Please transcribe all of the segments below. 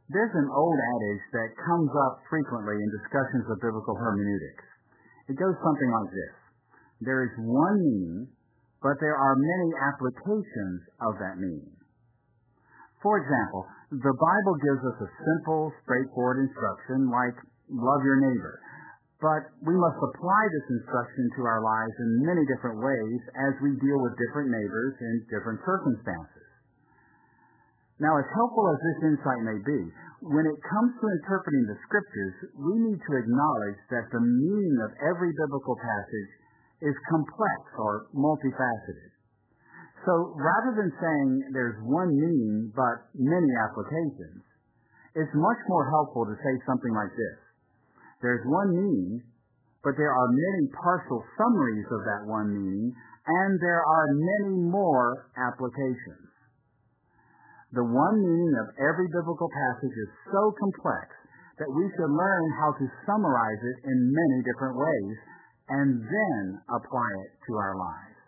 There's an old adage that comes up frequently in discussions of biblical hermeneutics. It goes something like this. There is one meaning, but there are many applications of that meaning. For example, the Bible gives us a simple, straightforward instruction like love your neighbor. But we must apply this instruction to our lives in many different ways as we deal with different neighbors in different circumstances. Now, as helpful as this insight may be, when it comes to interpreting the Scriptures, we need to acknowledge that the meaning of every biblical passage is complex or multifaceted. So, rather than saying there's one meaning but many applications, it's much more helpful to say something like this. There's one meaning, but there are many partial summaries of that one meaning, and there are many more applications. The one meaning of every biblical passage is so complex that we should learn how to summarize it in many different ways and then apply it to our lives.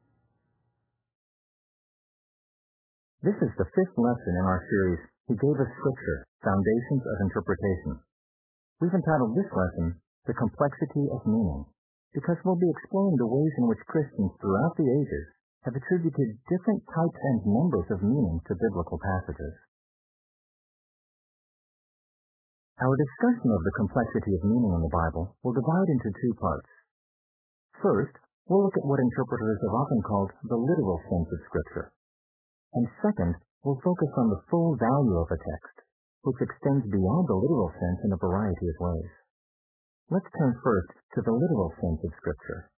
This is the fifth lesson in our series, He Gave Us Scripture, Foundations of Interpretation. We've entitled this lesson, The Complexity of Meaning, because we'll be exploring the ways in which Christians throughout the ages have attributed different types and numbers of meaning to biblical passages. Our discussion of the complexity of meaning in the Bible will divide into two parts. First, we'll look at what interpreters have often called the literal sense of Scripture. And second, we'll focus on the full value of a text, which extends beyond the literal sense in a variety of ways. Let's turn first to the literal sense of Scripture.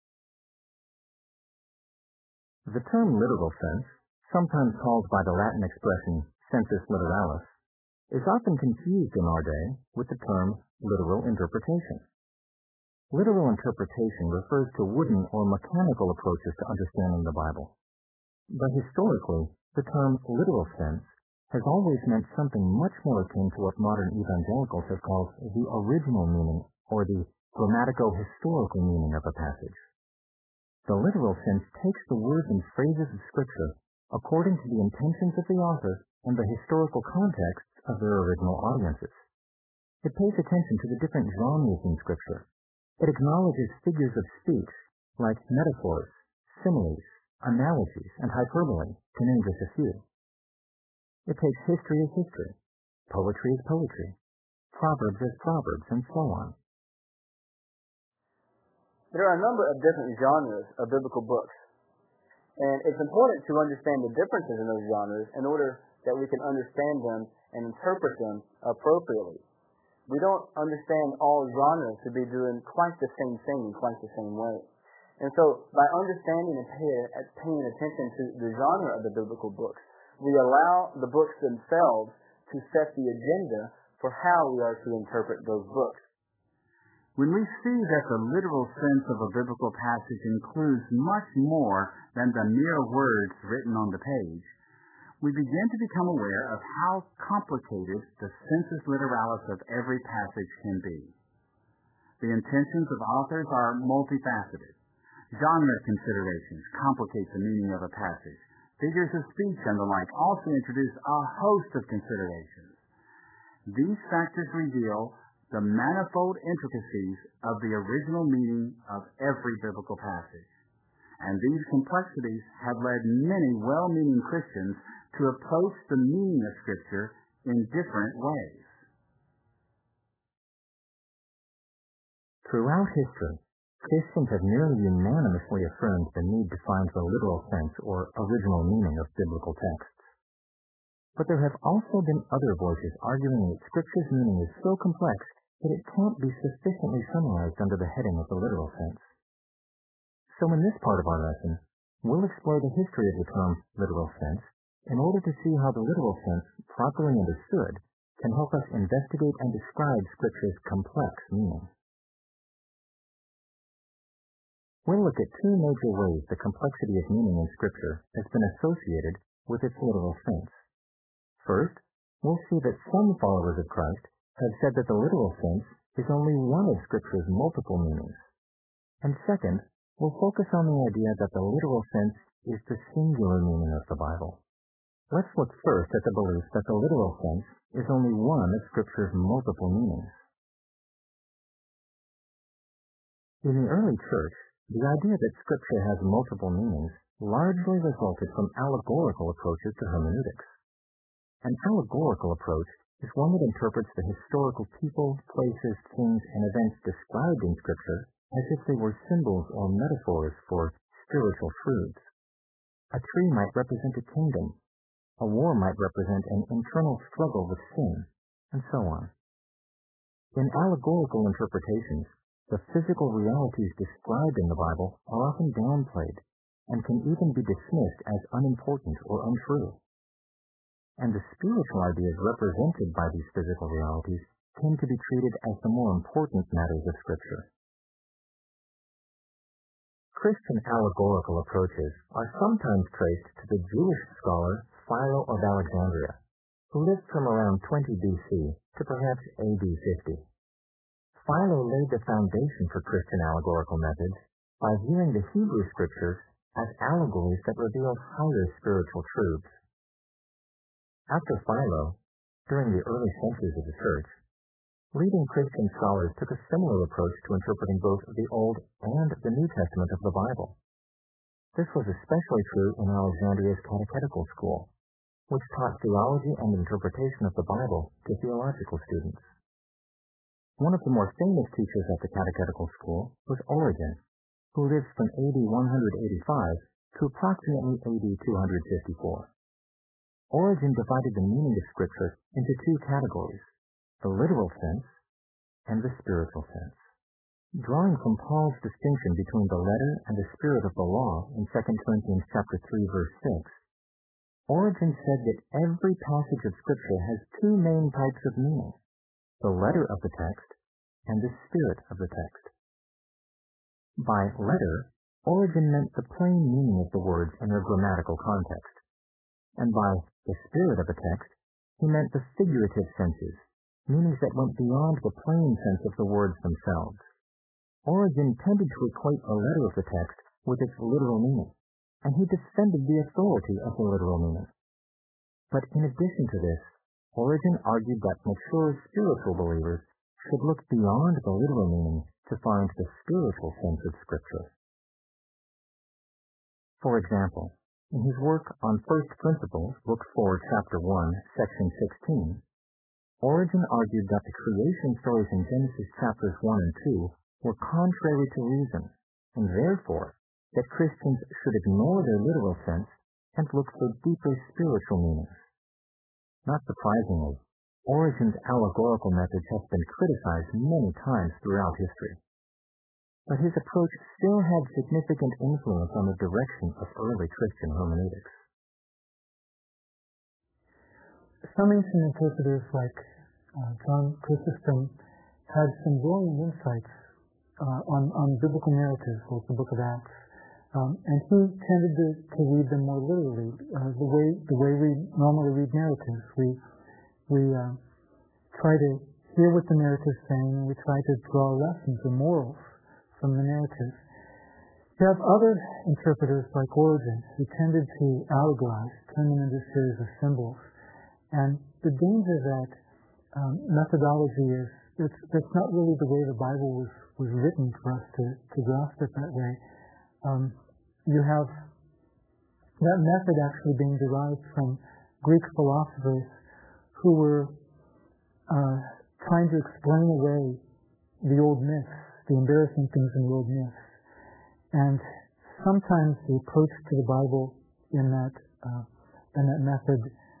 The term literal sense, sometimes called by the Latin expression sensus literalis, is often confused in our day with the term literal interpretation. Literal interpretation refers to wooden or mechanical approaches to understanding the Bible. But historically, the term literal sense has always meant something much more akin to what modern evangelicals have called the original meaning or the grammatico-historical meaning of a passage. The literal sense takes the words and phrases of Scripture according to the intentions of the author and the historical contexts of their original audiences. It pays attention to the different genres in Scripture. It acknowledges figures of speech like metaphors, similes, analogies, and hyperbole, to name just a few. It takes history as history, poetry as poetry, proverbs as proverbs, and so on. There are a number of different genres of biblical books, and it's important to understand the differences in those genres in order that we can understand them and interpret them appropriately. We don't understand all genres to be doing quite the same thing in quite the same way. And so, by understanding and paying attention to the genre of the biblical books, we allow the books themselves to set the agenda for how we are to interpret those books. When we see that the literal sense of a biblical passage includes much more than the mere words written on the page, we begin to become aware of how complicated the sensus literalis of every passage can be. The intentions of authors are multifaceted. Genre considerations complicate the meaning of a passage. Figures of speech and the like also introduce a host of considerations. These factors reveal the manifold intricacies of the original meaning of every biblical passage. And these complexities have led many well-meaning Christians to approach the meaning of Scripture in different ways. Throughout history, Christians have nearly unanimously affirmed the need to find the literal sense or original meaning of biblical texts. But there have also been other voices arguing that Scripture's meaning is so complex that it can't be sufficiently summarized under the heading of the literal sense. So in this part of our lesson, we'll explore the history of the term literal sense in order to see how the literal sense, properly understood, can help us investigate and describe Scripture's complex meaning. We'll look at two major ways the complexity of meaning in Scripture has been associated with its literal sense. First, we'll see that some followers of Christ have said that the literal sense is only one of Scripture's multiple meanings. And second, we'll focus on the idea that the literal sense is the singular meaning of the Bible. Let's look first at the belief that the literal sense is only one of Scripture's multiple meanings. In the early church, the idea that Scripture has multiple meanings largely resulted from allegorical approaches to hermeneutics. An allegorical approach is one that interprets the historical people, places, things, and events described in Scripture as if they were symbols or metaphors for spiritual truths. A tree might represent a kingdom. A war might represent an internal struggle with sin, and so on. In allegorical interpretations, the physical realities described in the Bible are often downplayed and can even be dismissed as unimportant or untrue. And the spiritual ideas represented by these physical realities tend to be treated as the more important matters of Scripture. Christian allegorical approaches are sometimes traced to the Jewish scholar Philo of Alexandria, who lived from around 20 BC to perhaps AD 50. Philo laid the foundation for Christian allegorical methods by viewing the Hebrew Scriptures as allegories that reveal higher spiritual truths. After Philo, during the early centuries of the Church, leading Christian scholars took a similar approach to interpreting both the Old and the New Testament of the Bible. This was especially true in Alexandria's catechetical school, which taught theology and interpretation of the Bible to theological students. One of the more famous teachers at the catechetical school was Origen, who lived from AD 185 to approximately AD 254. Origen divided the meaning of Scripture into two categories, the literal sense and the spiritual sense. Drawing from Paul's distinction between the letter and the spirit of the law in 2 Corinthians chapter 3, verse 6, Origen said that every passage of Scripture has two main types of meaning, the letter of the text and the spirit of the text. By letter, Origen meant the plain meaning of the words in their grammatical context, and by the spirit of the text, he meant the figurative senses, meanings that went beyond the plain sense of the words themselves. Origen tended to equate the letter of the text with its literal meaning, and he defended the authority of the literal meaning. But in addition to this, Origen argued that mature spiritual believers should look beyond the literal meaning to find the spiritual sense of Scripture. For example, in his work on First Principles, Book 4, Chapter 1, Section 16, Origen argued that the creation stories in Genesis chapters 1 and 2 were contrary to reason, and therefore that Christians should ignore their literal sense and look for deeper spiritual meanings. Not surprisingly, Origen's allegorical methods have been criticized many times throughout history. But his approach still had significant influence on the direction of early Christian hermeneutics. Some ancient interpreters like John Chrysostom had some brilliant insights on biblical narratives, like the book of Acts, and he tended to read them more literally, the way we normally read narratives. We try to hear what the narrative is saying, and we try to draw lessons or morals from the narrative. You have other interpreters like Origen who tended to allegorize, turn them into a series of symbols. And the danger that methodology is, that's not really the way the Bible was written for us to grasp it that way. You have that method actually being derived from Greek philosophers who were trying to explain away the old myths, the embarrassing things in the old myths. And sometimes the approach to the Bible in that method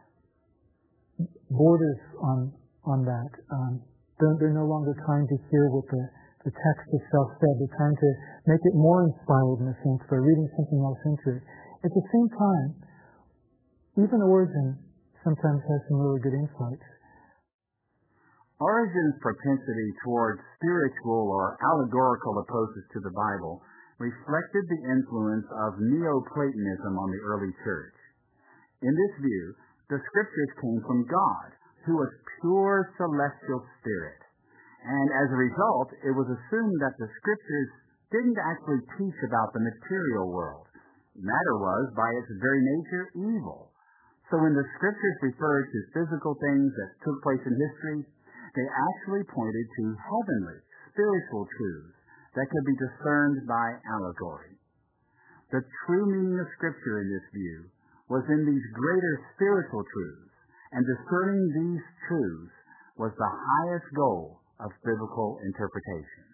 borders on that. They're no longer trying to hear what the text itself said. They're trying to make it more inspired in a sense by reading something else into it. At the same time, even Origen sometimes has some really good insights. Origen's propensity towards spiritual or allegorical approaches to the Bible reflected the influence of Neoplatonism on the early church. In this view, the Scriptures came from God, who was pure celestial spirit. And as a result, it was assumed that the Scriptures didn't actually teach about the material world. Matter was, by its very nature, evil. So when the scriptures referred to physical things that took place in history, they actually pointed to heavenly, spiritual truths that could be discerned by allegory. The true meaning of Scripture in this view was in these greater spiritual truths, and discerning these truths was the highest goal of biblical interpretation.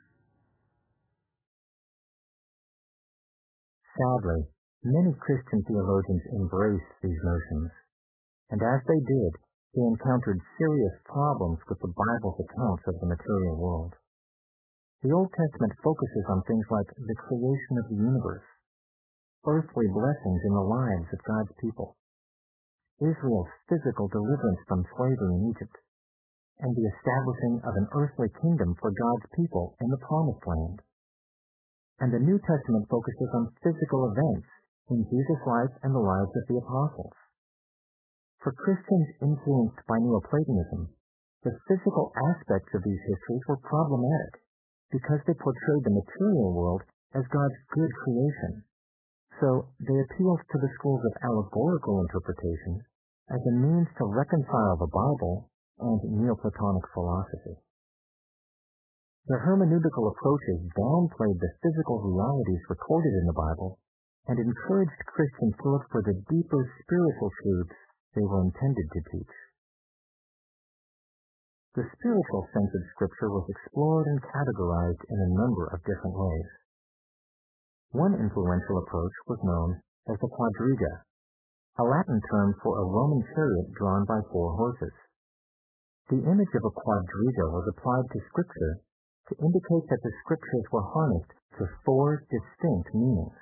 Sadly, many Christian theologians embraced these notions, and as they did, they encountered serious problems with the Bible's accounts of the material world. The Old Testament focuses on things like the creation of the universe, earthly blessings in the lives of God's people, Israel's physical deliverance from slavery in Egypt, and the establishing of an earthly kingdom for God's people in the Promised Land. And the New Testament focuses on physical events in Jesus' life and the lives of the apostles. For Christians influenced by Neoplatonism, the physical aspects of these histories were problematic because they portrayed the material world as God's good creation. So they appealed to the schools of allegorical interpretation as a means to reconcile the Bible and Neoplatonic philosophy. Their hermeneutical approaches downplayed the physical realities recorded in the Bible and encouraged Christians to look for the deeper spiritual truths they were intended to teach. The spiritual sense of Scripture was explored and categorized in a number of different ways. One influential approach was known as the quadriga, a Latin term for a Roman chariot drawn by 4 horses. The image of a quadriga was applied to Scripture to indicate that the Scriptures were harnessed to 4 distinct meanings.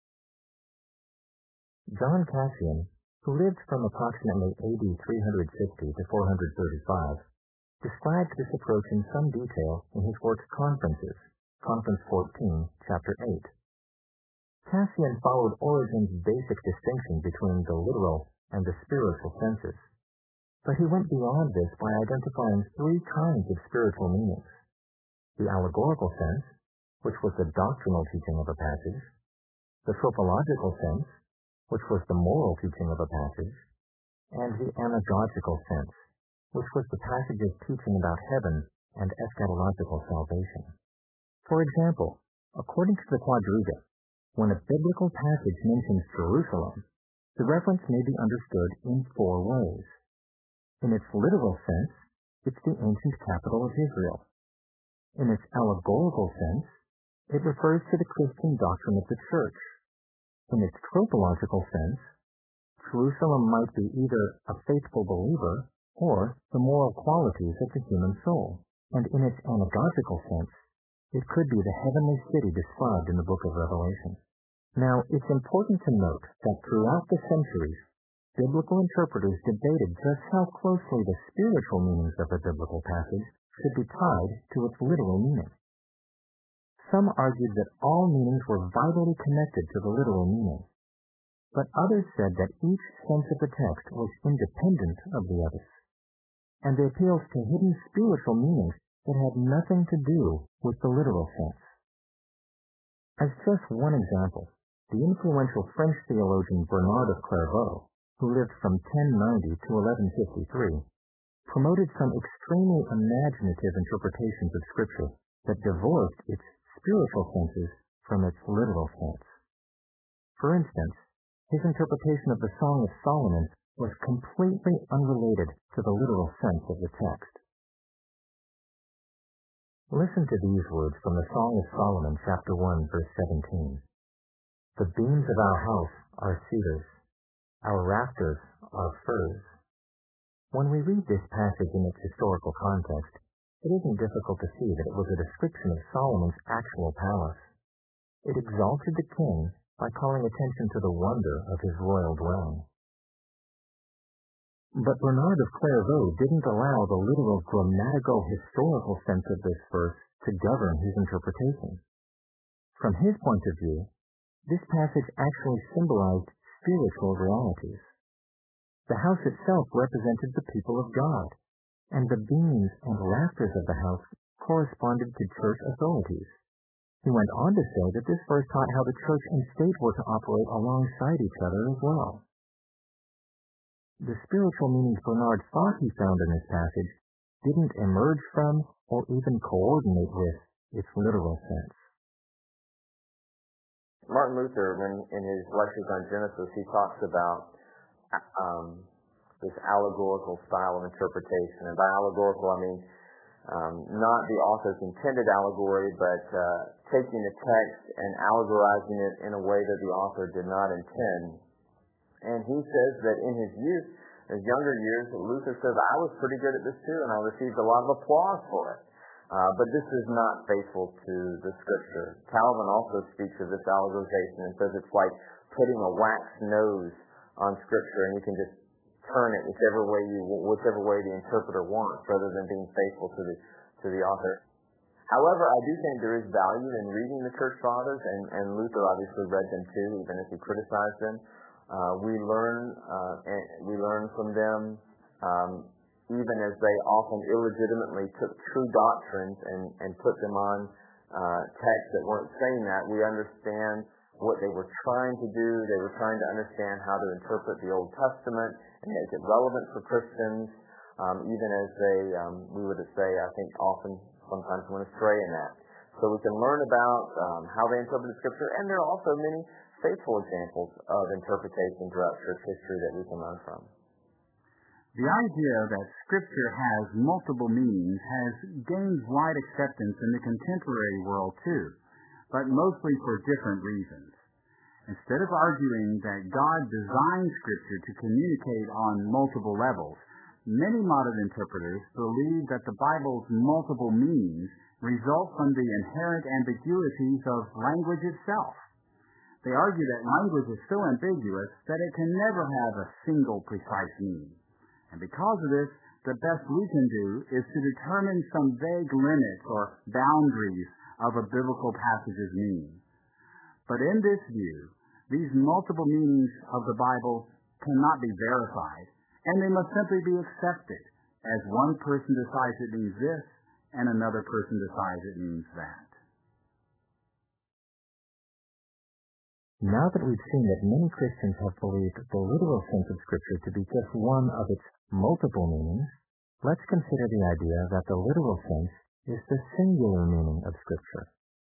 John Cassian, who lived from approximately AD 360 to 435, described this approach in some detail in his work Conferences, Conference 14, Chapter 8. Cassian followed Origen's basic distinction between the literal and the spiritual senses, but he went beyond this by identifying 3 kinds of spiritual meanings: the allegorical sense, which was the doctrinal teaching of a passage; the tropological sense, which was the moral teaching of a passage; and the anagogical sense, which was the passage's teaching about heaven and eschatological salvation. For example, according to the quadriga, when a biblical passage mentions Jerusalem, the reference may be understood in 4 ways. In its literal sense, it's the ancient capital of Israel. In its allegorical sense, it refers to the Christian doctrine of the church. In its tropological sense, Jerusalem might be either a faithful believer or the moral qualities of the human soul. And in its anagogical sense, it could be the heavenly city described in the book of Revelation. Now, it's important to note that throughout the centuries, biblical interpreters debated just how closely the spiritual meanings of a biblical passage should be tied to its literal meaning. Some argued that all meanings were vitally connected to the literal meaning, but others said that each sense of the text was independent of the others, and they appealed to hidden spiritual meanings that had nothing to do with the literal sense. As just one example, the influential French theologian Bernard of Clairvaux, who lived from 1090 to 1153, promoted some extremely imaginative interpretations of Scripture that divorced its spiritual senses from its literal sense. For instance, his interpretation of the Song of Solomon was completely unrelated to the literal sense of the text. Listen to these words from the Song of Solomon, chapter 1, verse 17. The beams of our house are cedars, our rafters are firs. When we read this passage in its historical context, it isn't difficult to see that it was a description of Solomon's actual palace. It exalted the king by calling attention to the wonder of his royal dwelling. But Bernard of Clairvaux didn't allow the literal grammatical-historical sense of this verse to govern his interpretation. From his point of view, this passage actually symbolized spiritual realities. The house itself represented the people of God, and the beams and rafters of the house corresponded to church authorities. He went on to say that this verse taught how the church and state were to operate alongside each other as well. The spiritual meanings Bernard thought he found in this passage didn't emerge from or even coordinate with its literal sense. Martin Luther, in his lectures on Genesis, he talks about this allegorical style of interpretation. And by allegorical, I mean not the author's intended allegory, but taking a text and allegorizing it in a way that the author did not intend. And he says that in his youth, his younger years, Luther says, I was pretty good at this too, and I received a lot of applause for it. But this is not faithful to the Scripture. Calvin also speaks of this allegorization and says it's like putting a wax nose on Scripture, and you can just turn it whichever way the interpreter wants, rather than being faithful to the author. However, I do think there is value in reading the Church Fathers, and Luther obviously read them too, even if he criticized them. We learn from them, even as they often illegitimately took true doctrines and put them on texts that weren't saying that. We understand what they were trying to do. They were trying to understand how to interpret the Old Testament and make it relevant for Christians, even as they, we would say, I think sometimes went astray in that. So we can learn about how they interpreted Scripture, and there are also many faithful examples of interpretation throughout church history that we can learn from. The idea that Scripture has multiple meanings has gained wide acceptance in the contemporary world too, but mostly for different reasons. Instead of arguing that God designed Scripture to communicate on multiple levels, many modern interpreters believe that the Bible's multiple meanings result from the inherent ambiguities of language itself. They argue that language is so ambiguous that it can never have a single precise meaning. And because of this, the best we can do is to determine some vague limits or boundaries of a biblical passage's meaning. But in this view, these multiple meanings of the Bible cannot be verified, and they must simply be accepted, as one person decides it means this, and another person decides it means that. Now that we've seen that many Christians have believed the literal sense of Scripture to be just one of its multiple meanings, let's consider the idea that the literal sense is the singular meaning of Scripture.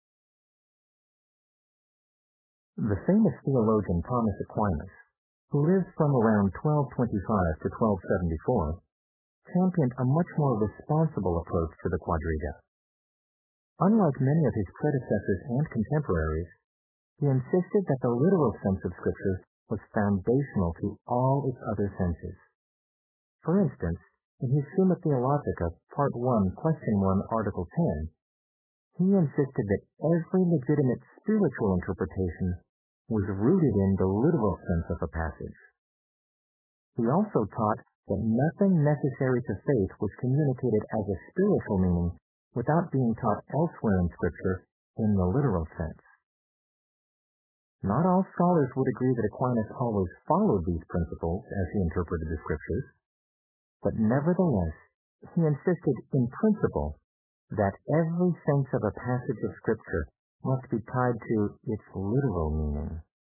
The famous theologian Thomas Aquinas, who lived from around 1225 to 1274, championed a much more responsible approach to the Quadriga. Unlike many of his predecessors and contemporaries, he insisted that the literal sense of Scripture was foundational to all its other senses. For instance, in his Summa Theologica, Part 1, Question 1, Article 10, he insisted that every legitimate spiritual interpretation was rooted in the literal sense of a passage. He also taught that nothing necessary to faith was communicated as a spiritual meaning without being taught elsewhere in Scripture in the literal sense. Not all scholars would agree that Aquinas always followed these principles as he interpreted the Scriptures, but nevertheless, he insisted in principle that every sense of a passage of Scripture must be tied to its literal meaning.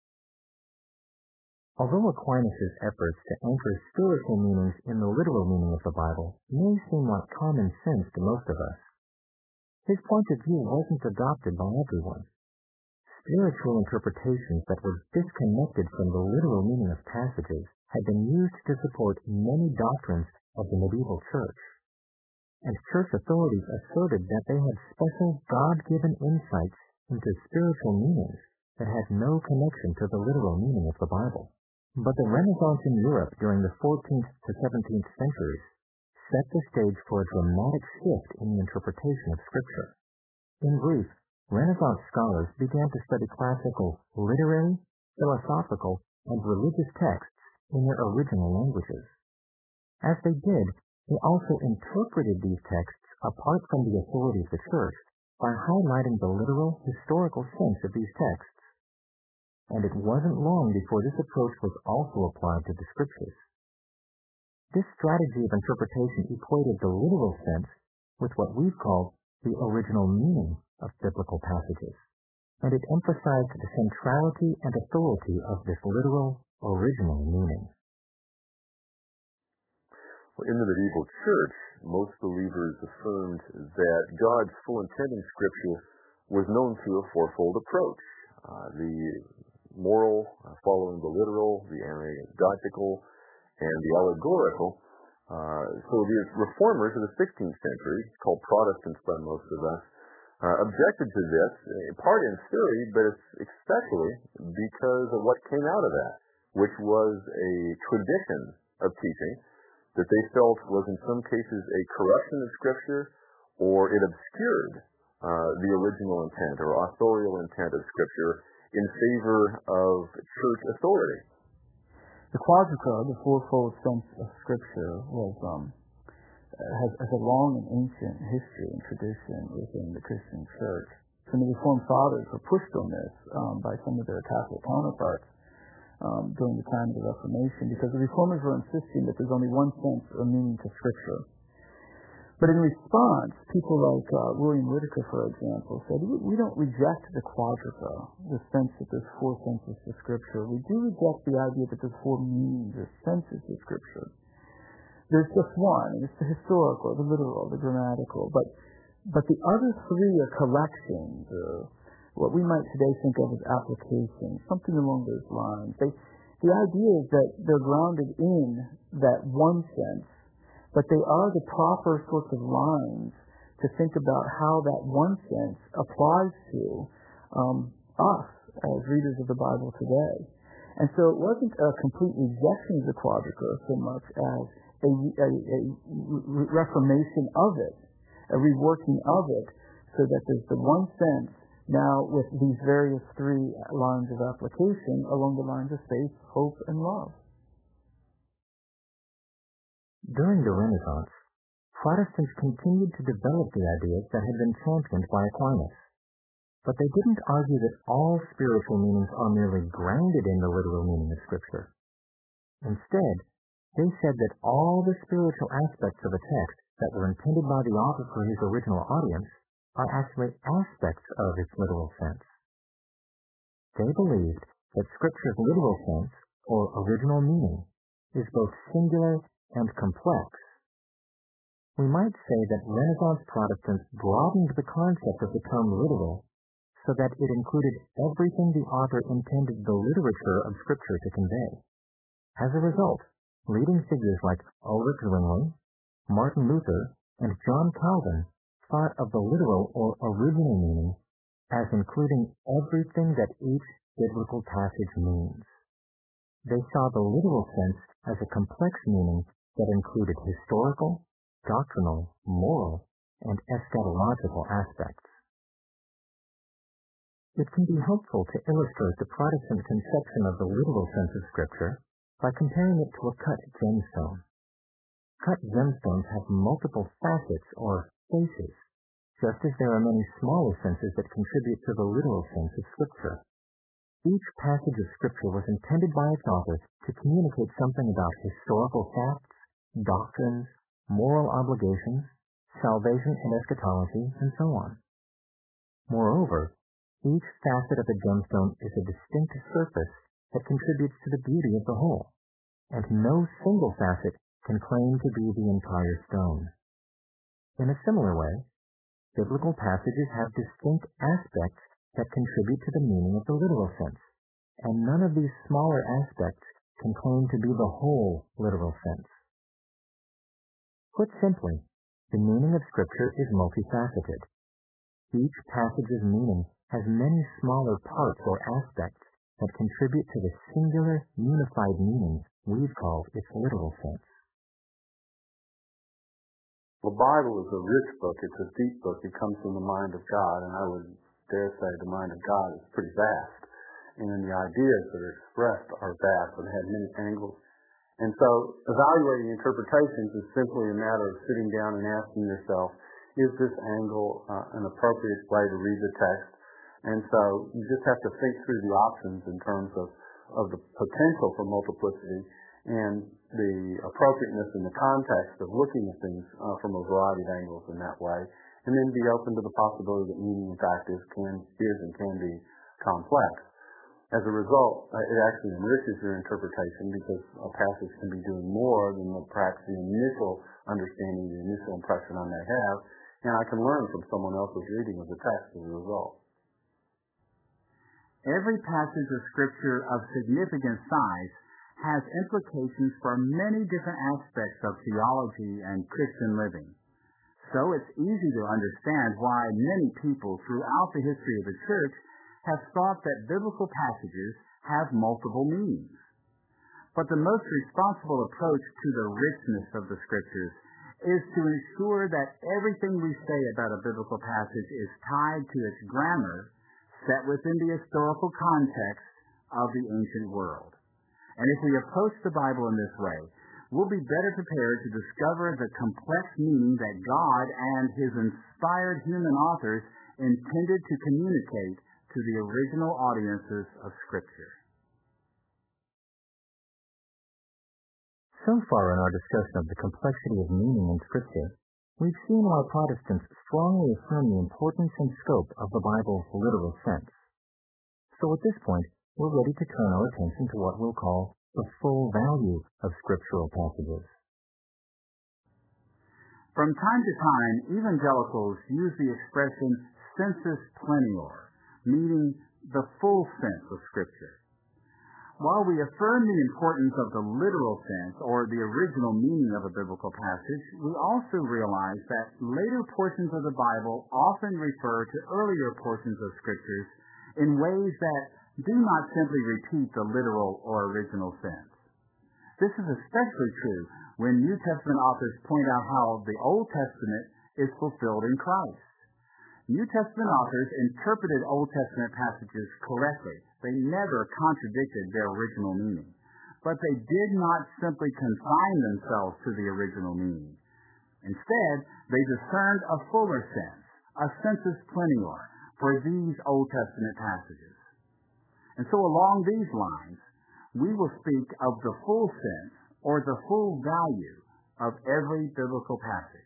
Although Aquinas' efforts to anchor spiritual meanings in the literal meaning of the Bible may seem like common sense to most of us, his point of view wasn't adopted by everyone. Spiritual interpretations that were disconnected from the literal meaning of passages had been used to support many doctrines of the medieval church, and church authorities asserted that they had special God-given insights into spiritual meanings that had no connection to the literal meaning of the Bible. But the Renaissance in Europe during the 14th to 17th centuries set the stage for a dramatic shift in the interpretation of Scripture. In brief, Renaissance scholars began to study classical, literary, philosophical, and religious texts in their original languages. As they did, they also interpreted these texts apart from the authority of the Church by highlighting the literal, historical sense of these texts. And it wasn't long before this approach was also applied to the Scriptures. This strategy of interpretation equated the literal sense with what we've called the original meaning of biblical passages, and it emphasized the centrality and authority of this literal, original meaning. In the medieval church, most believers affirmed that God's full intent in Scripture was known through a fourfold approach. The moral, following the literal, the anecdotal, and the allegorical. So the reformers of the 16th century, called Protestants by most of us, objected to this, in part in theory, but especially because of what came out of that, which was a tradition of teaching that they felt was in some cases a corruption of Scripture, or it obscured the original intent or authorial intent of Scripture in favor of church authority. The quadrica, the fourfold sense of Scripture, has a long and ancient history and tradition within the Christian church. And the Reformed Fathers were pushed on this by some of their Catholic counterparts during the time of the Reformation, because the Reformers were insisting that there's only one sense or meaning to Scripture. But in response, people like William Whitaker, for example, said, we don't reject the quadrica, the sense that there's four senses to Scripture. We do reject the idea that there's four meanings or senses to Scripture. There's just one, and it's the historical, the literal, the grammatical. But the other three are collections, or what we might today think of as applications, something along those lines. The idea is that they're grounded in that one sense, but they are the proper sorts of lines to think about how that one sense applies to us as readers of the Bible today. And so it wasn't a complete rejection of the quadrica so much as a reformation of it, a reworking of it, so that there's the one sense now with these various three lines of application along the lines of faith, hope, and love. During the Renaissance, Protestants continued to develop the ideas that had been championed by Aquinas. But they didn't argue that all spiritual meanings are merely grounded in the literal meaning of Scripture. Instead, they said that all the spiritual aspects of a text that were intended by the author for his original audience are actually aspects of its literal sense. They believed that Scripture's literal sense, or original meaning, is both singular and complex. We might say that Renaissance Protestants broadened the concept of the term literal so that it included everything the author intended the literature of Scripture to convey. As a result, leading figures like Ulrich Zwingli, Martin Luther, and John Calvin thought of the literal or original meaning as including everything that each biblical passage means. They saw the literal sense as a complex meaning that included historical, doctrinal, moral, and eschatological aspects. It can be helpful to illustrate the Protestant conception of the literal sense of Scripture by comparing it to a cut gemstone. Cut gemstones have multiple facets or faces, just as there are many smaller senses that contribute to the literal sense of Scripture. Each passage of Scripture was intended by its author to communicate something about historical facts, doctrines, moral obligations, salvation and eschatology, and so on. Moreover, each facet of the gemstone is a distinct surface that contributes to the beauty of the whole, and no single facet can claim to be the entire stone. In a similar way, biblical passages have distinct aspects that contribute to the meaning of the literal sense, and none of these smaller aspects can claim to be the whole literal sense. Put simply, the meaning of Scripture is multifaceted. Each passage's meaning has many smaller parts or aspects that contribute to the singular, unified meaning we've called its literal sense. The Bible is a rich book. It's a deep book. It comes from the mind of God, and I would dare say the mind of God is pretty vast. And the ideas that are expressed are vast and have many angles. And so evaluating interpretations is simply a matter of sitting down and asking yourself, is this angle an appropriate way to read the text? And so you just have to think through the options in terms of the potential for multiplicity and the appropriateness in the context of looking at things from a variety of angles in that way, and then be open to the possibility that meaning, in fact, is and can be complex. As a result, it actually enriches your interpretation because a passage can be doing more than perhaps the initial understanding, the initial impression I may have, and I can learn from someone else's reading of the text as a result. Every passage of Scripture of significant size has implications for many different aspects of theology and Christian living. So it's easy to understand why many people throughout the history of the church have thought that biblical passages have multiple meanings. But the most responsible approach to the richness of the Scriptures is to ensure that everything we say about a biblical passage is tied to its grammar, set within the historical context of the ancient world. And if we approach the Bible in this way, we'll be better prepared to discover the complex meaning that God and His inspired human authors intended to communicate to the original audiences of Scripture. So far in our discussion of the complexity of meaning in Scripture, we've seen how Protestants strongly affirm the importance and scope of the Bible's literal sense. So at this point, we're ready to turn our attention to what we'll call the full value of scriptural passages. From time to time, evangelicals use the expression sensus plenior, meaning the full sense of Scripture. While we affirm the importance of the literal sense or the original meaning of a biblical passage, we also realize that later portions of the Bible often refer to earlier portions of Scriptures in ways that do not simply repeat the literal or original sense. This is especially true when New Testament authors point out how the Old Testament is fulfilled in Christ. New Testament authors interpreted Old Testament passages correctly. They never contradicted their original meaning. But they did not simply confine themselves to the original meaning. Instead, they discerned a fuller sense, a sensus plenior, for these Old Testament passages. And so along these lines, we will speak of the full sense or the full value of every biblical passage.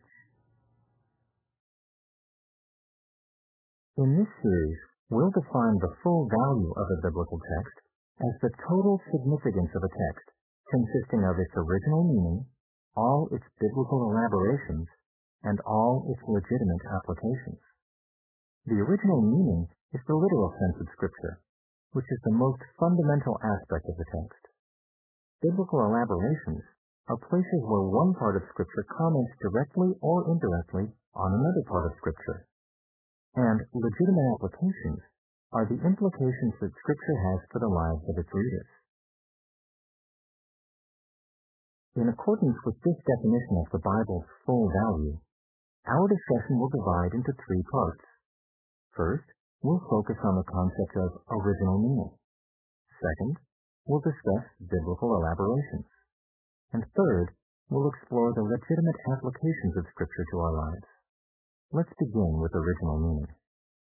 In this series, we'll define the full value of a biblical text as the total significance of a text, consisting of its original meaning, all its biblical elaborations, and all its legitimate applications. The original meaning is the literal sense of Scripture, which is the most fundamental aspect of the text. Biblical elaborations are places where one part of Scripture comments directly or indirectly on another part of Scripture. And legitimate applications are the implications that Scripture has for the lives of its readers. In accordance with this definition of the Bible's full value, our discussion will divide into three parts. First, we'll focus on the concept of original meaning. Second, we'll discuss biblical elaborations. And third, we'll explore the legitimate applications of Scripture to our lives. Let's begin with original meaning.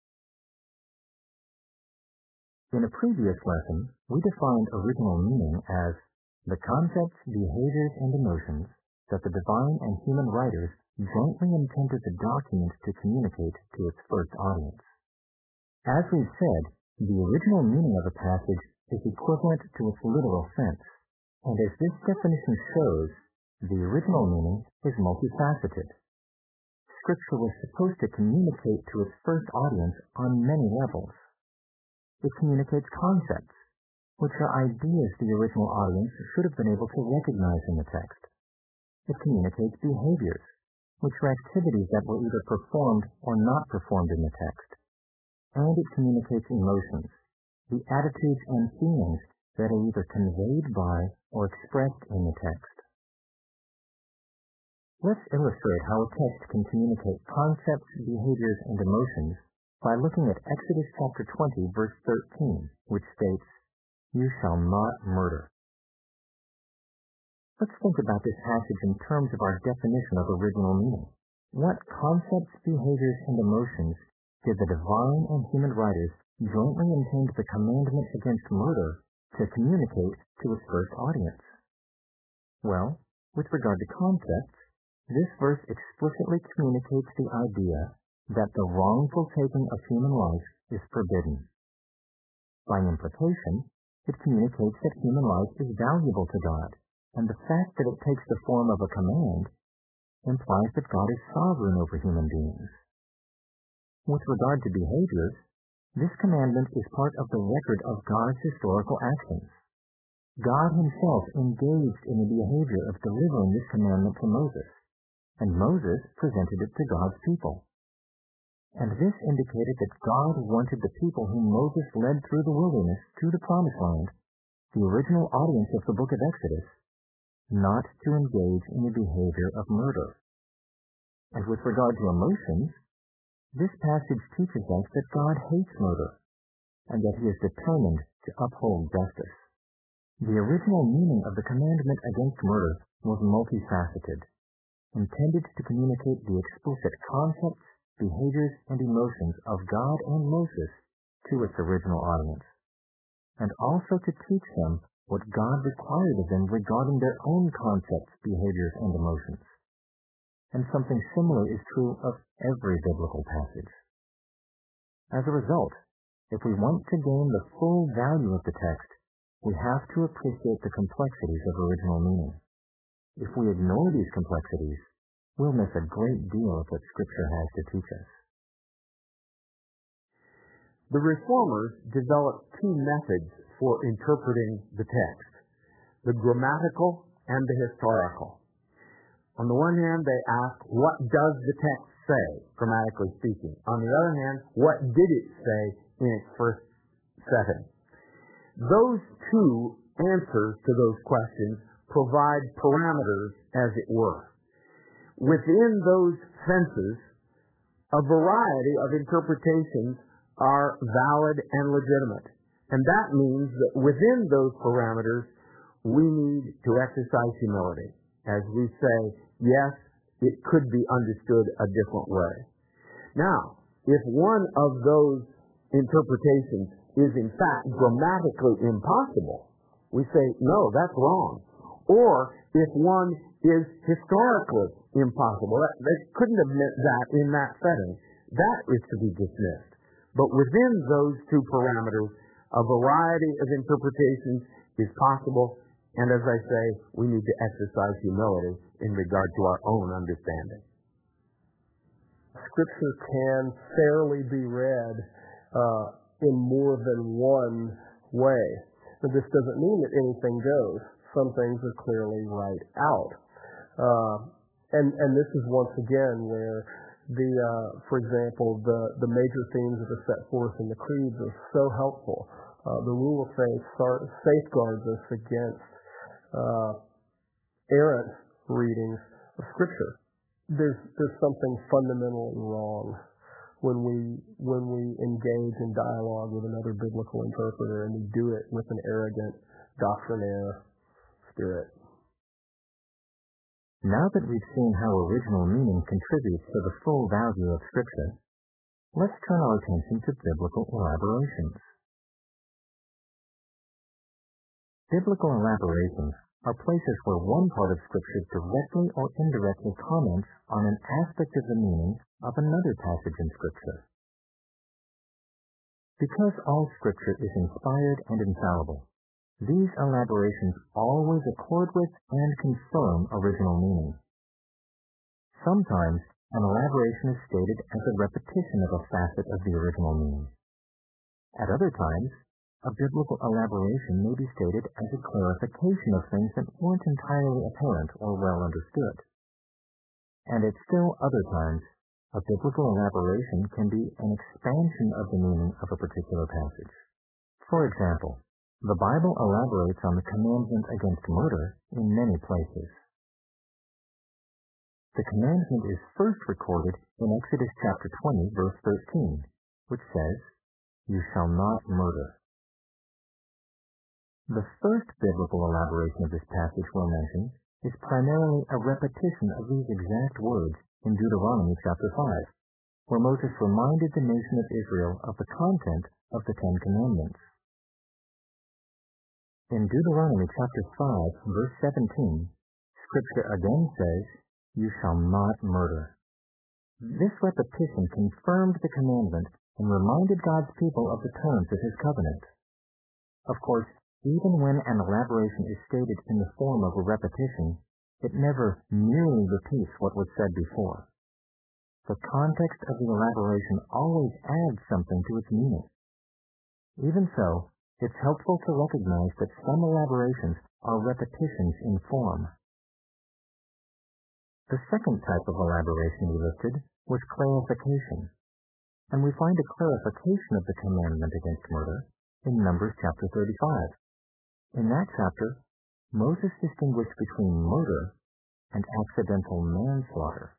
In a previous lesson, we defined original meaning as the concepts, behaviors, and emotions that the divine and human writers jointly intended the document to communicate to its first audience. As we've said, the original meaning of a passage is equivalent to its literal sense, and as this definition shows, the original meaning is multifaceted. Scripture was supposed to communicate to its first audience on many levels. It communicates concepts, which are ideas the original audience should have been able to recognize in the text. It communicates behaviors, which are activities that were either performed or not performed in the text. And it communicates emotions, the attitudes and feelings that are either conveyed by or expressed in the text. Let's illustrate how a text can communicate concepts, behaviors, and emotions by looking at Exodus chapter 20, verse 13, which states, "You shall not murder." Let's think about this passage in terms of our definition of original meaning. What concepts, behaviors, and emotions did the divine and human writers jointly intend the commandment against murder to communicate to its first audience? Well, with regard to concepts, this verse explicitly communicates the idea that the wrongful taking of human life is forbidden. By implication, It communicates that human life is valuable to God, and the fact that it takes the form of a command implies that God is sovereign over human beings. With regard to behaviors, this commandment is part of the record of God's historical actions. God himself engaged in the behavior of delivering this commandment to Moses, and Moses presented it to God's people. And this indicated that God wanted the people whom Moses led through the wilderness to the Promised Land, the original audience of the book of Exodus, not to engage in the behavior of murder. And with regard to emotions, this passage teaches us that God hates murder, and that he is determined to uphold justice. The original meaning of the commandment against murder was multifaceted, intended to communicate the explicit concepts, behaviors, and emotions of God and Moses to its original audience, and also to teach them what God required of them regarding their own concepts, behaviors, and emotions. And something similar is true of every biblical passage. As a result, if we want to gain the full value of the text, we have to appreciate the complexities of original meaning. If we ignore these complexities, we'll miss a great deal of what Scripture has to teach us. The Reformers developed two methods for interpreting the text: the grammatical and the historical. On the one hand, they ask, what does the text say, grammatically speaking? On the other hand, what did it say in its first setting? Those two answers to those questions provide parameters, as it were. Within those fences, a variety of interpretations are valid and legitimate. And that means that within those parameters, we need to exercise humility. As we say, yes, it could be understood a different way. Now, if one of those interpretations is in fact grammatically impossible, we say, no, that's wrong. Or if one is historically impossible, they couldn't have meant that in that setting, that is to be dismissed. But within those two parameters, a variety of interpretations is possible, and as I say, we need to exercise humility in regard to our own understanding. Scripture can fairly be read in more than one way. But this doesn't mean that anything goes. Some things are clearly right out. And this is once again where for example, the major themes that are set forth in the creeds are so helpful. The rule of faith safeguards us against errant readings of Scripture. There's something fundamentally wrong when we engage in dialogue with another biblical interpreter and we do it with an arrogant, doctrinaire spirit. Now that we've seen how original meaning contributes to the full value of Scripture, let's turn our attention to biblical elaborations. Biblical elaborations are places where one part of Scripture directly or indirectly comments on an aspect of the meaning of another passage in Scripture. Because all Scripture is inspired and infallible, these elaborations always accord with and confirm original meaning. Sometimes an elaboration is stated as a repetition of a facet of the original meaning. At other times, a biblical elaboration may be stated as a clarification of things that weren't entirely apparent or well understood. And at still other times, a biblical elaboration can be an expansion of the meaning of a particular passage. For example, the Bible elaborates on the commandment against murder in many places. The commandment is first recorded in Exodus chapter 20, verse 13, which says, "You shall not murder." The first biblical elaboration of this passage we'll mention is primarily a repetition of these exact words in Deuteronomy chapter 5, where Moses reminded the nation of Israel of the content of the Ten Commandments. In Deuteronomy chapter 5, verse 17, Scripture again says, "You shall not murder." This repetition confirmed the commandment and reminded God's people of the terms of his covenant. Of course, even when an elaboration is stated in the form of a repetition, it never merely repeats what was said before. The context of the elaboration always adds something to its meaning. Even so, it's helpful to recognize that some elaborations are repetitions in form. The second type of elaboration we listed was clarification, and we find a clarification of the commandment against murder in Numbers chapter 35. In that chapter, Moses distinguished between murder and accidental manslaughter.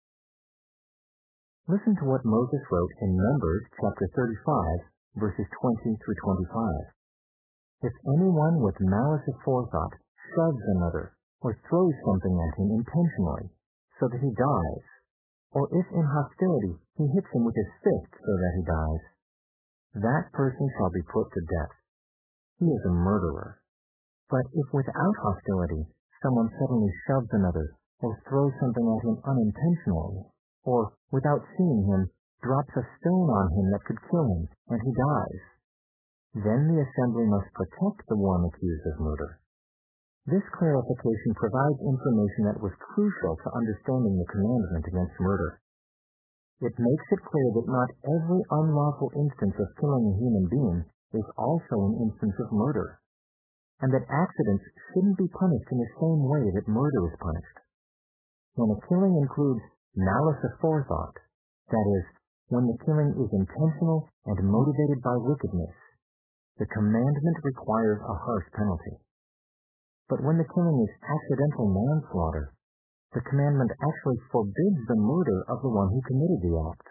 Listen to what Moses wrote in Numbers chapter 35, verses 20 through 25. If anyone with malice aforethought shoves another or throws something at him intentionally so that he dies, or if in hostility he hits him with his fist so that he dies, that person shall be put to death. He is a murderer. But if without hostility someone suddenly shoves another or throws something at him unintentionally, or without seeing him drops a stone on him that could kill him and he dies, then the assembly must protect the one accused of murder. This clarification provides information that was crucial to understanding the commandment against murder. It makes it clear that not every unlawful instance of killing a human being is also an instance of murder, and that accidents shouldn't be punished in the same way that murder is punished. When a killing includes malice aforethought, that is, when the killing is intentional and motivated by wickedness, the commandment requires a harsh penalty. But when the killing is accidental manslaughter, the commandment actually forbids the murder of the one who committed the act.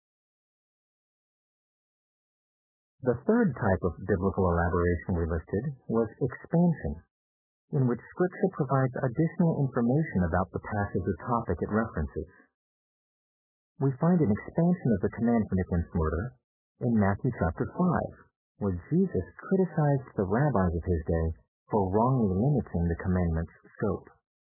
The third type of biblical elaboration we listed was expansion, in which Scripture provides additional information about the passage or topic it references. We find an expansion of the commandment against murder in Matthew chapter 5, where Jesus criticized the rabbis of his day for wrongly limiting the commandment's scope.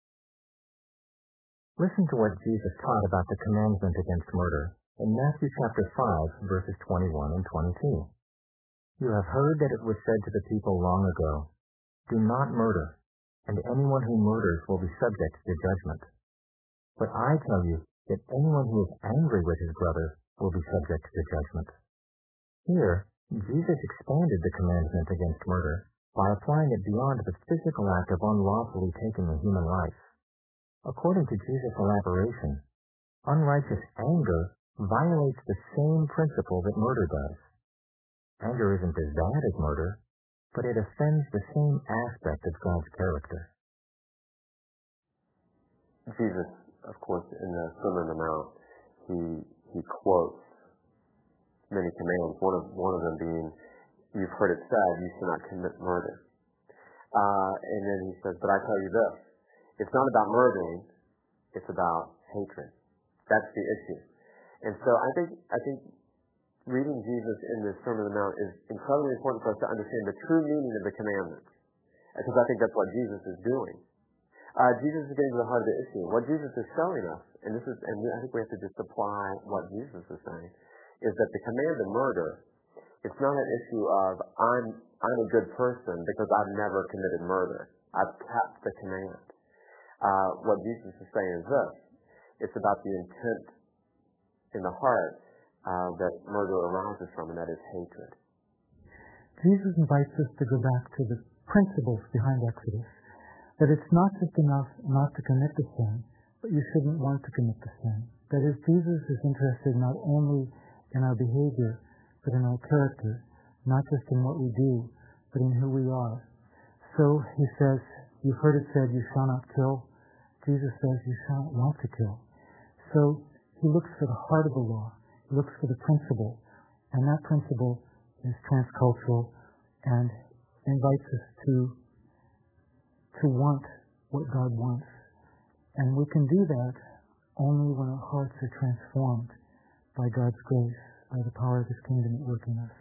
Listen to what Jesus taught about the commandment against murder in Matthew chapter 5, verses 21 and 22. You have heard that it was said to the people long ago, do not murder, and anyone who murders will be subject to judgment. But I tell you that anyone who is angry with his brother will be subject to judgment. Here, Jesus expanded the commandment against murder by applying it beyond the physical act of unlawfully taking a human life. According to Jesus' elaboration, unrighteous anger violates the same principle that murder does. Anger isn't as bad as murder, but it offends the same aspect of God's character. Jesus, of course, in the Sermon on the Mount, he quotes many commands. One of them being, "You've heard it said, you should not commit murder." And then he says, "But I tell you this: it's not about murdering; it's about hatred. That's the issue." And so I think reading Jesus in the Sermon on the Mount is incredibly important for us to understand the true meaning of the commandments, because I think that's what Jesus is doing. Jesus is getting to the heart of the issue. What Jesus is showing us, and I think we have to just apply what Jesus is saying, is that the command of murder, it's not an issue of I'm a good person because I've never committed murder. I've kept the command. What Jesus is saying is this: it's about the intent in the heart that murder arises from, and that is hatred. Jesus invites us to go back to the principles behind Exodus, that it's not just enough not to commit the sin, but you shouldn't want to commit the sin. That is, Jesus is interested not only in our behavior, but in our character, not just in what we do, but in who we are. So he says, you've heard it said, you shall not kill. Jesus says, you shall not want to kill. So he looks for the heart of the law. He looks for the principle, and that principle is transcultural and invites us to want what God wants. And we can do that only when our hearts are transformed by God's grace, by the power of His kingdom at work in us.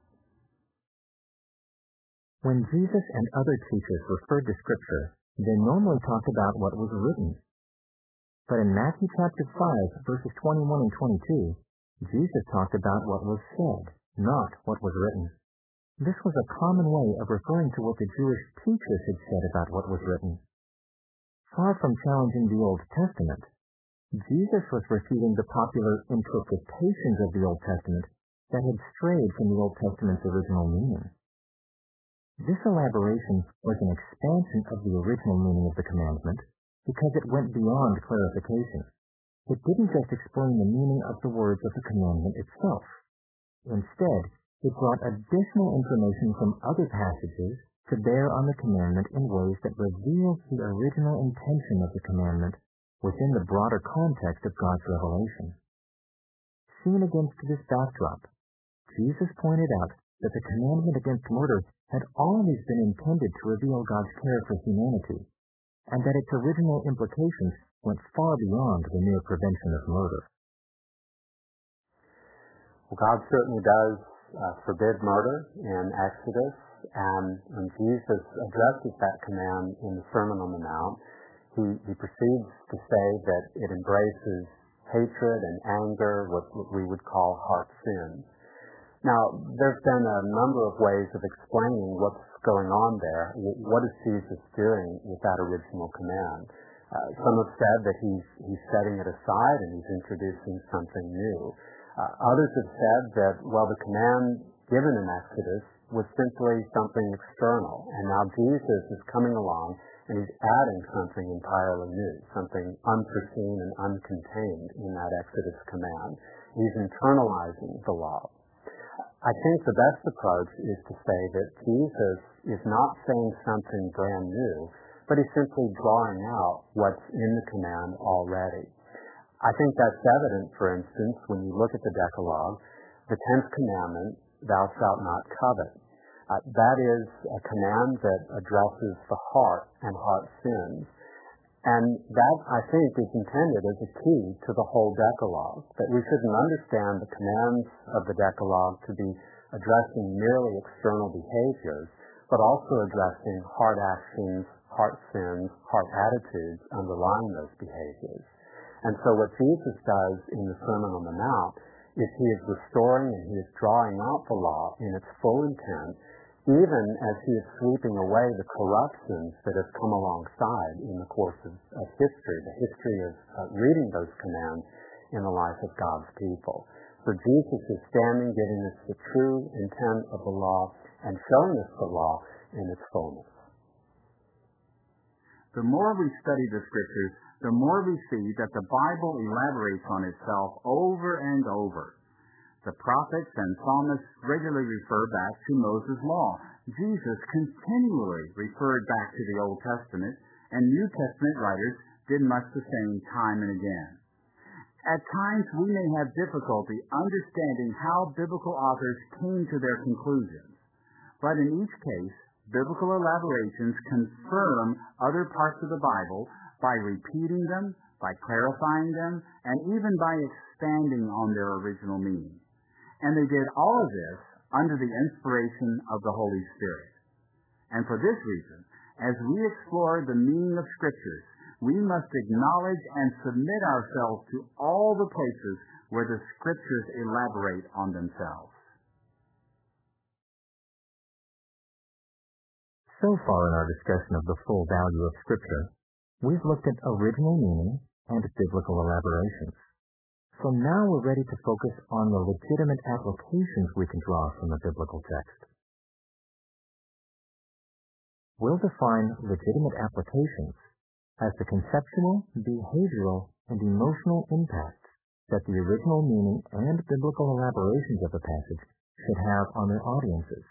When Jesus and other teachers referred to Scripture, they normally talked about what was written. But in Matthew chapter 5, verses 21 and 22, Jesus talked about what was said, not what was written. This was a common way of referring to what the Jewish teachers had said about what was written. Far from challenging the Old Testament, Jesus was refuting the popular interpretations of the Old Testament that had strayed from the Old Testament's original meaning. This elaboration was an expansion of the original meaning of the commandment because it went beyond clarification. It didn't just explain the meaning of the words of the commandment itself. Instead, it brought additional information from other passages to bear on the commandment in ways that revealed the original intention of the commandment within the broader context of God's revelation. Seen against this backdrop, Jesus pointed out that the commandment against murder had always been intended to reveal God's care for humanity, and that its original implications went far beyond the mere prevention of murder. Well, God certainly does forbid murder in Exodus, and when Jesus addresses that command in the Sermon on the Mount, he proceeds to say that it embraces hatred and anger, what we would call heart sins. Now, there's been a number of ways of explaining what's going on there. What is Jesus doing with that original command? Some have said that he's setting it aside and he's introducing something new. Others have said that, well, the command given in Exodus was simply something external, and now Jesus is coming along and he's adding something entirely new, something unforeseen and uncontained in that Exodus command. He's internalizing the law. I think the best approach is to say that Jesus is not saying something brand new, but he's simply drawing out what's in the command already. I think that's evident, for instance, when you look at the Decalogue, the 10th commandment, thou shalt not covet. That is a command that addresses the heart and heart sins. And that, I think, is intended as a key to the whole Decalogue, that we shouldn't understand the commands of the Decalogue to be addressing merely external behaviors, but also addressing heart actions, heart sins, heart attitudes underlying those behaviors. And so what Jesus does in the Sermon on the Mount is he is restoring and he is drawing out the law in its full intent, even as he is sweeping away the corruptions that have come alongside in the course of history, the history of reading those commands in the life of God's people. So Jesus is standing, giving us the true intent of the law and showing us the law in its fullness. The more we study the Scriptures, the more we see that the Bible elaborates on itself over and over. The prophets and psalmists regularly refer back to Moses' law. Jesus continually referred back to the Old Testament, and New Testament writers did much the same time and again. At times, we may have difficulty understanding how biblical authors came to their conclusions, but in each case, biblical elaborations confirm other parts of the Bible by repeating them, by clarifying them, and even by expanding on their original meaning. And they did all of this under the inspiration of the Holy Spirit. And for this reason, as we explore the meaning of Scriptures, we must acknowledge and submit ourselves to all the places where the Scriptures elaborate on themselves. So far in our discussion of the full value of Scripture, we've looked at original meaning and biblical elaborations. So now we're ready to focus on the legitimate applications we can draw from the biblical text. We'll define legitimate applications as the conceptual, behavioral, and emotional impacts that the original meaning and biblical elaborations of a passage should have on their audiences.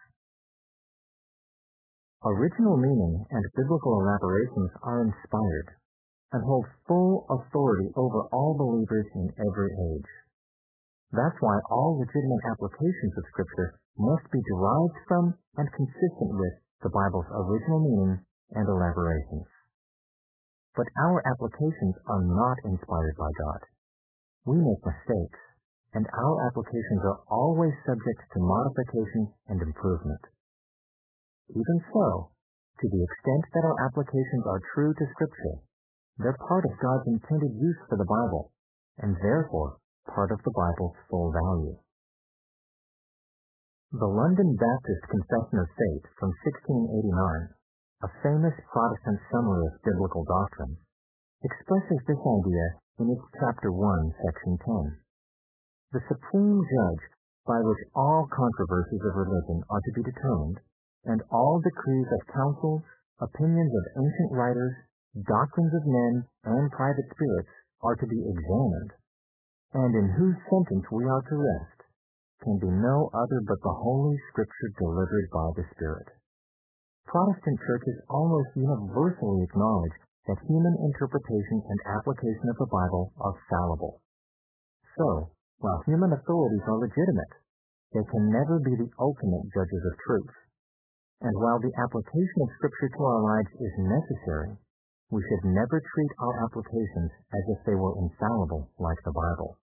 Original meaning and biblical elaborations are inspired and hold full authority over all believers in every age. That's why all legitimate applications of Scripture must be derived from and consistent with the Bible's original meaning and elaborations. But our applications are not inspired by God. We make mistakes, and our applications are always subject to modification and improvement. Even so, to the extent that our applications are true to Scripture, they're part of God's intended use for the Bible, and therefore part of the Bible's full value. The London Baptist Confession of Faith from 1689, a famous Protestant summary of biblical doctrine, expresses this idea in its chapter 1, section 10. The supreme judge by which all controversies of religion are to be determined, and all decrees of councils, opinions of ancient writers, doctrines of men, and private spirits are to be examined, and in whose sentence we are to rest, can be no other but the Holy Scripture delivered by the Spirit. Protestant churches almost universally acknowledge that human interpretation and application of the Bible are fallible. So, while human authorities are legitimate, they can never be the ultimate judges of truth. And while the application of Scripture to our lives is necessary, we should never treat our applications as if they were infallible like the Bible.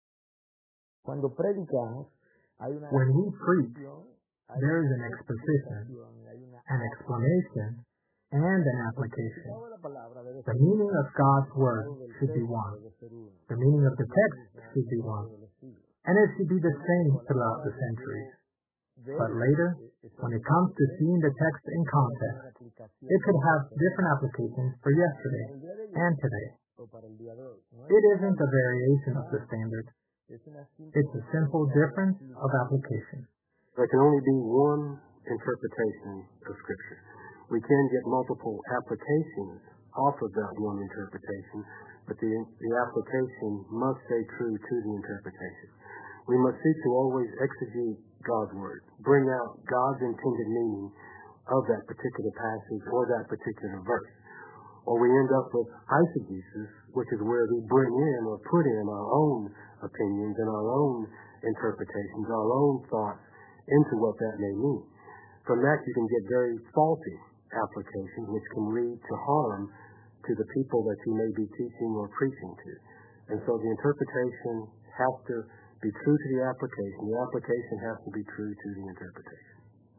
When we preach, there is an exposition, an explanation, and an application. The meaning of God's Word should be one. The meaning of the text should be one. And it should be the same throughout the centuries. But later, when it comes to seeing the text in context, it could have different applications for yesterday and today. It isn't a variation of the standard. It's a simple difference of application. There can only be one interpretation of Scripture. We can get multiple applications off of that one interpretation, but the application must stay true to the interpretation. We must seek to always exegete God's Word, bring out God's intended meaning of that particular passage or that particular verse. Or we end up with eisegesis, which is where we bring in or put in our own opinions and our own interpretations, our own thoughts into what that may mean. From that you can get very faulty applications which can lead to harm to the people that you may be teaching or preaching to. And so the interpretation has to be true to the application. The application has to be true to the interpretation.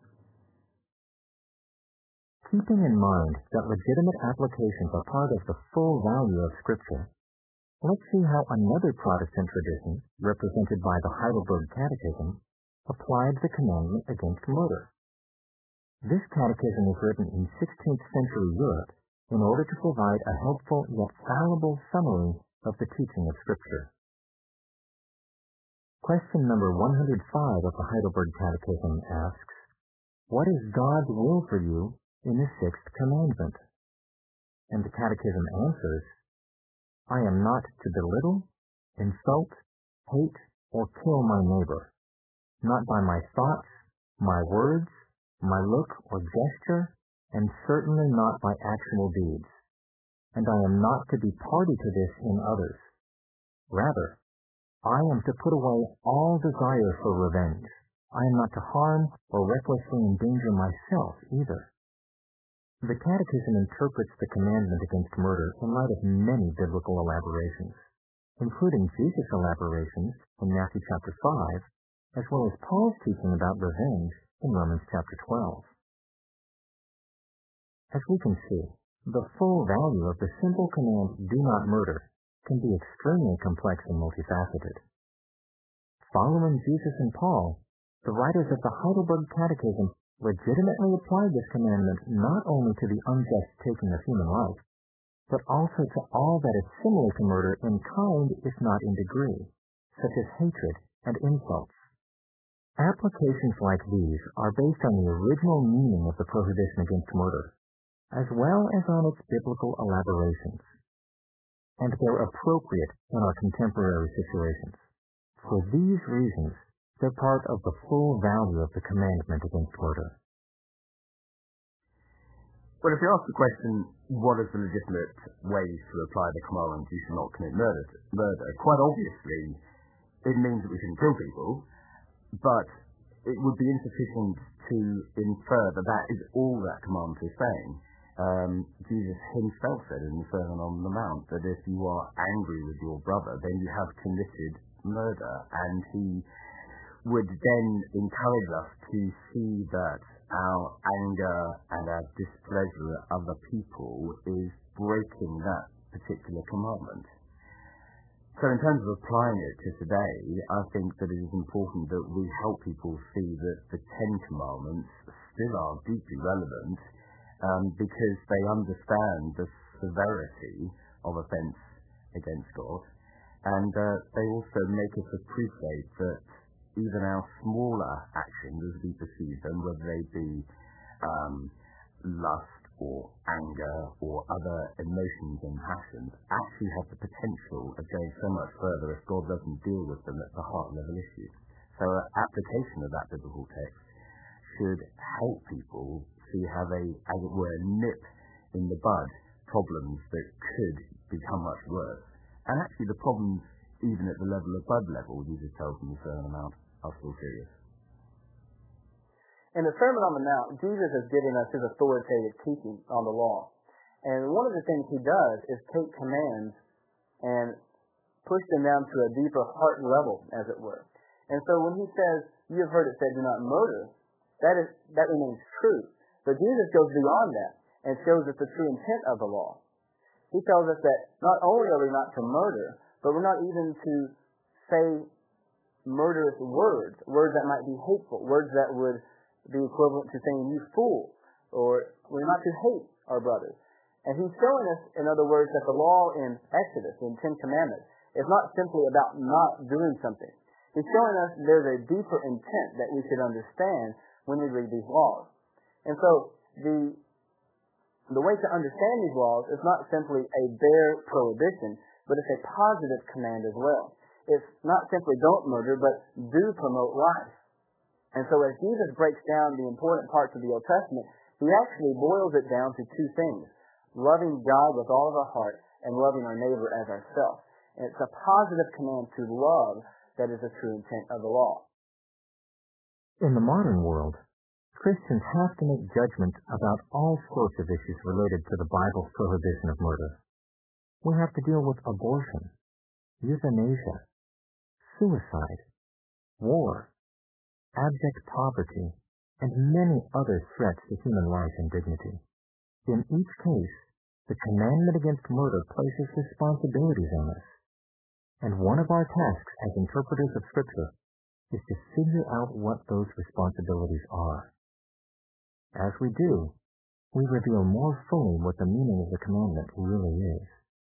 Keeping in mind that legitimate applications are part of the full value of Scripture, let's see how another Protestant tradition, represented by the Heidelberg Catechism, applied the commandment against murder. This catechism was written in 16th century Europe in order to provide a helpful yet fallible summary of the teaching of Scripture. Question number 105 of the Heidelberg Catechism asks, "What is God's will for you in the sixth commandment?" And the Catechism answers, "I am not to belittle, insult, hate, or kill my neighbor, not by my thoughts, my words, my look or gesture, and certainly not by actual deeds. And I am not to be party to this in others. Rather, I am to put away all desire for revenge. I am not to harm or recklessly endanger myself either." The Catechism interprets the commandment against murder in light of many biblical elaborations, including Jesus' elaborations in Matthew chapter 5, as well as Paul's teaching about revenge in Romans chapter 12. As we can see, the full value of the simple command, "Do not murder," can be extremely complex and multifaceted. Following Jesus and Paul, the writers of the Heidelberg Catechism legitimately applied this commandment not only to the unjust taking of human life, but also to all that is similar to murder in kind if not in degree, such as hatred and insults. Applications like these are based on the original meaning of the prohibition against murder, as well as on its biblical elaborations. And they're appropriate in our contemporary situations. For these reasons, they're part of the full value of the commandment against murder. Well, if you ask the question, what are the legitimate ways to apply the commandment, "You shall not commit murder," quite obviously, it means that we shouldn't kill people, but it would be insufficient to infer that that is all that commandment is saying. Jesus himself said in the Sermon on the Mount that if you are angry with your brother, then you have committed murder, and he would then encourage us to see that our anger and our displeasure at other people is breaking that particular commandment. So in terms of applying it to today, I think that it is important that we help people see that the Ten Commandments still are deeply relevant because they understand the severity of offence against God, and they also make us appreciate that even our smaller actions as we perceive them, whether they be lust or anger or other emotions and passions, actually have the potential of going so much further if God doesn't deal with them at the heart level issue. So an application of that biblical text should help people see how they, as it were, nip in the bud problems that could become much worse. And actually the problems, even at the level of bud level, Jesus tells them a certain amount, are still serious. In the Sermon on the Mount, Jesus is giving us his authoritative teaching on the law. And one of the things he does is take commands and push them down to a deeper heart level, as it were. And so when he says, you have heard it said, do not murder, that remains true. But Jesus goes beyond that and shows us the true intent of the law. He tells us that not only are we not to murder, but we're not even to say murderous words that might be hateful, words that would be equivalent to saying, you fool, or we're not to hate our brothers. And he's showing us, in other words, that the law in Exodus, in Ten Commandments, is not simply about not doing something. He's showing us there's a deeper intent that we should understand when we read these laws. And so the way to understand these laws is not simply a bare prohibition, but it's a positive command as well. It's not simply don't murder, but do promote life. And so as Jesus breaks down the important parts of the Old Testament, he actually boils it down to two things: loving God with all of our heart and loving our neighbor as ourselves. And it's a positive command to love that is the true intent of the law. In the modern world, Christians have to make judgments about all sorts of issues related to the Bible's prohibition of murder. We have to deal with abortion, euthanasia, suicide, war, abject poverty, and many other threats to human life and dignity. In each case, the commandment against murder places responsibilities on us, and one of our tasks as interpreters of Scripture is to figure out what those responsibilities are. As we do, we reveal more fully what the meaning of the commandment really is.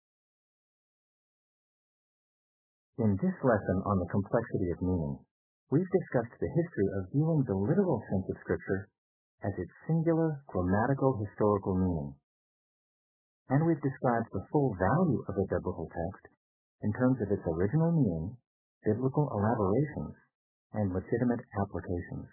In this lesson on the complexity of meaning, we've discussed the history of viewing the literal sense of Scripture as its singular, grammatical, historical meaning. And we've described the full value of a biblical text in terms of its original meaning, biblical elaborations, and legitimate applications.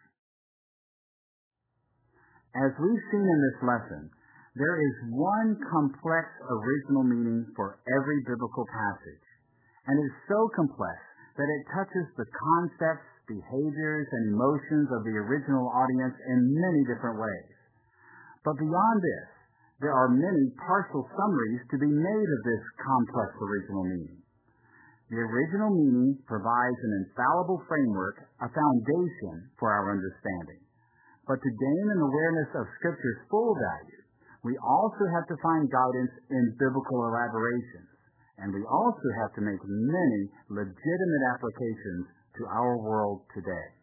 As we've seen in this lesson, there is one complex original meaning for every biblical passage, and is so complex that it touches the concepts, behaviors, and emotions of the original audience in many different ways. But beyond this, there are many partial summaries to be made of this complex original meaning. The original meaning provides an infallible framework, a foundation for our understanding. But to gain an awareness of Scripture's full value, we also have to find guidance in biblical elaborations, and we also have to make many legitimate applications to our world today.